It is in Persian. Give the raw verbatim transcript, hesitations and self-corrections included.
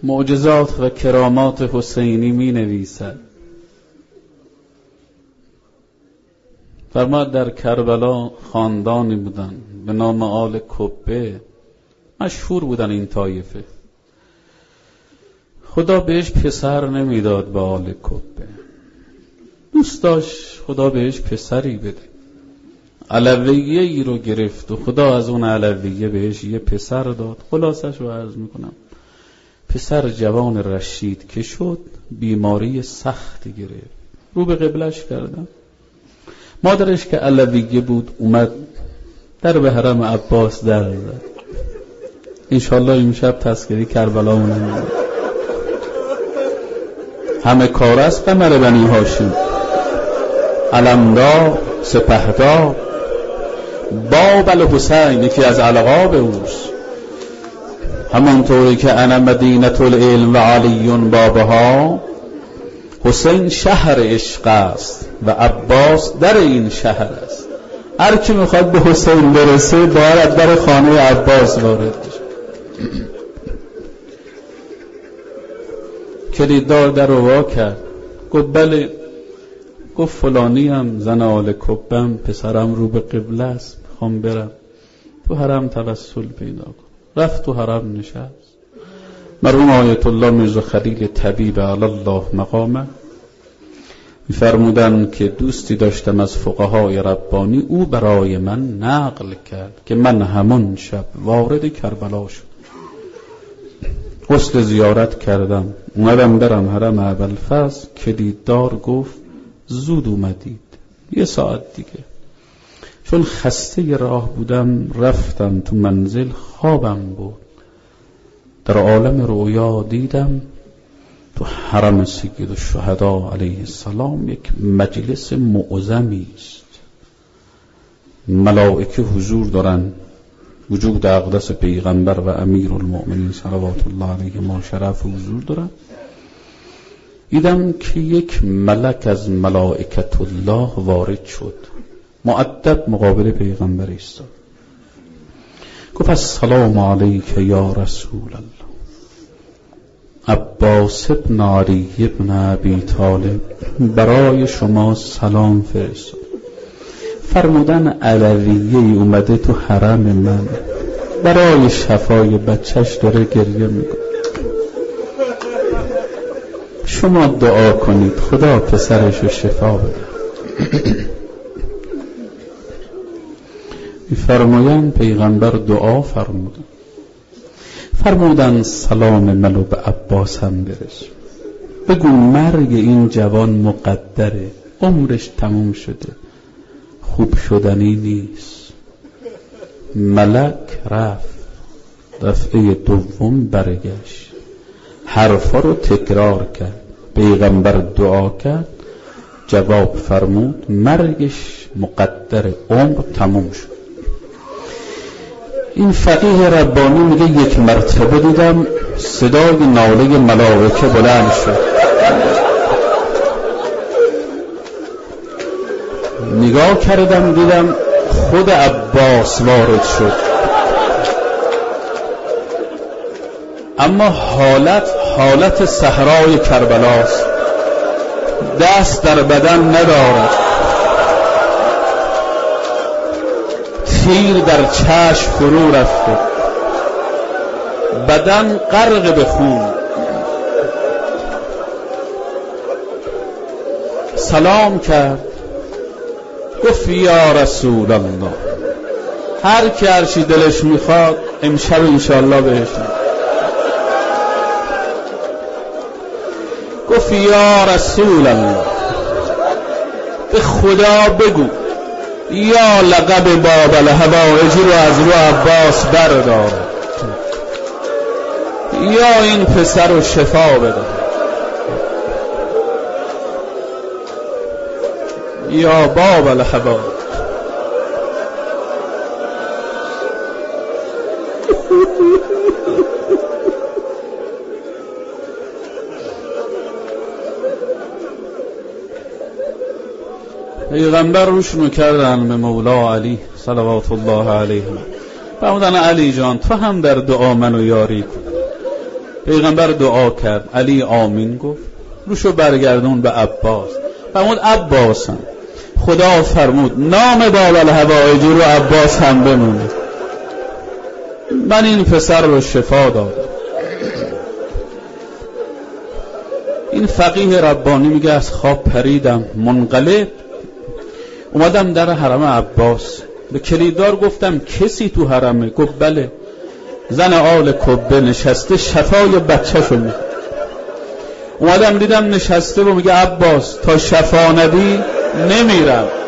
معجزات و کرامات حسینی می نویسد. فرمود در کربلا خاندانی بودن به نام آل کبه، مشهور بودن این طایفه. خدا بهش پسر نمیداد به آل کبه، دوست داشت خدا بهش پسری بده. علویه ای رو گرفت و خدا از اون علویه بهش یه پسر داد. خلاصش رو عرض میکنم، پسر جوان رشید که شد بیماری سختی گرفت، رو به قبلش کردن. مادرش که علویه بود اومد در به حرم عباس در زد. انشالله امشب تذکری کربلا مونم. همه کار است قمر بنی هاشم، علمدار سپهدار باب الحسین یکی از القاب اوست. همانطوری که انا مدینة العلم و علی بابها، حسین شهر عشق است و عباس در این شهر است. هر کی میخواد به حسین برسه باید در خانه عباس وارد بشه. کلیددار در رو وا کرد، گفت بله. گفت فلانی هم زن آل کبم، پسرم رو به قبله است، میخوام برم تو حرم توسل پیدا کن. رفت تو حرم نشست. مرحوم آیت الله میرزا خلیل طبیب علی الله مقامه می‌فرمودند که دوستی داشتم از فقهای ربانی، او برای من نقل کرد که من همون شب وارد کربلا شدم، غسل زیارت کردم، اومدم برم حرم ابوالفضل. کلیددار گفت زود اومدید، یه ساعت دیگه. چون خسته راه بودم رفتم تو منزل، خوابم بود. در عالم رویا دیدم تو حرم سید الشهدا علیه السلام یک مجلس معظمی است، ملائکه حضور دارن، وجود اقدس پیغمبر و امیر المؤمنین صلوات الله علیه ما شرف حضور دارن. دیدم که یک ملک از ملائکت الله وارد شد، مؤدب مقابل پیغمبر ایستاد. گفت السلام علیک یا رسول الله، عباس ابن علی ابن ابی طالب برای شما سلام فرستاد. فرمودن علویه ای اومده تو حرم من، برای شفای بچهش داره گریه میکنه. شما دعا کنید خدا پسرش رو شفا بده. فرمایند پیغمبر دعا فرمودن، فرمودن سلام منو به عباس هم برس، بگو مرگ این جوان مقدره، عمرش تموم شده، خوب شدنی نیست. ملک رفت، دفعه دوم برگشت، حرفا رو تکرار کرد. پیغمبر دعا کرد، جواب فرمود مرگش مقدره، عمر تموم شد. این فقیه ربانی میگه یک مرتبه دیدم صدای ناله ملائکه بلند شد، نگاه کردم دیدم خود عباس وارد شد، اما حالت حالت صحرای کربلاست، دست در بدن ندارد، تیر در چشم فرو رفته، بدن غرق به خون. سلام کرد، گفت یا رسول الله، هر کی هر چی دلش میخواد امشب انشاءالله بهش میده. گفت یا رسول الله، به خدا بگو یا لقب باب الحوائج رو از رو عباس بردار، یا این پسر رو شفا بده، یا باب الحوائج. پیغمبر روشونو کردن به مولا علی صلوات الله علیه، فرمودن علی جان تو هم در دعا منو یاری کن. پیغمبر دعا کرد، علی آمین گفت، روشو برگردون به عباس. فرمود عباسم، خدا فرمود نام باب الهوایج رو عباس هم بمونه. من این پسر رو شفا دادم. این فقیه ربانی میگه از خواب پریدم منقلب، اومدم در حرم عباس، به کلیددار گفتم کسی تو حرمه؟ گفت بله، زن آل کبه نشسته شفای بچه شو میخواد. اومدم دیدم نشسته و میگه عباس تا شفا ندی نمیرم.